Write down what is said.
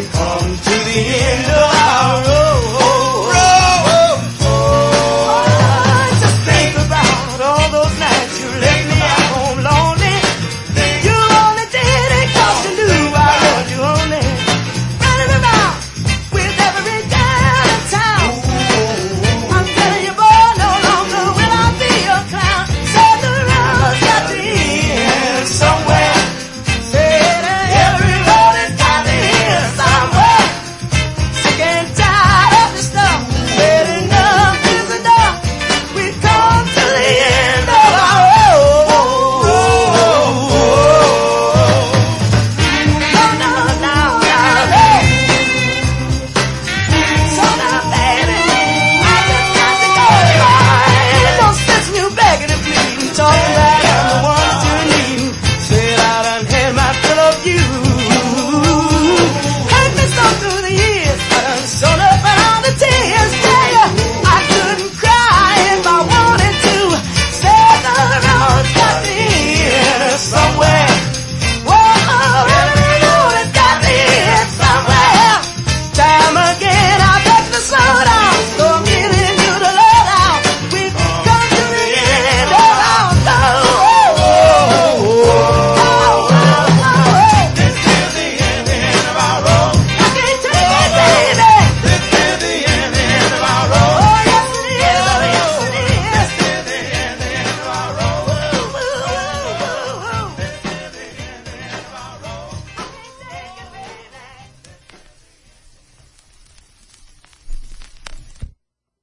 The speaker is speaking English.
come to the end of our road. Just think about all those nights you left me at home lonely. You only did it 'cause you knew I loved you only. Running around with every guy in town. I'm telling you, boy, no longer will I be a clown. So the road's got to end somewhere. Said every road has got to end somewhere. Sick and tired of the stuff. Said enough is enough. We've come to the end of our road. No, no, no, no, no. So now, baby, I just got to go. Ain't no sense in you begging and pleading, talking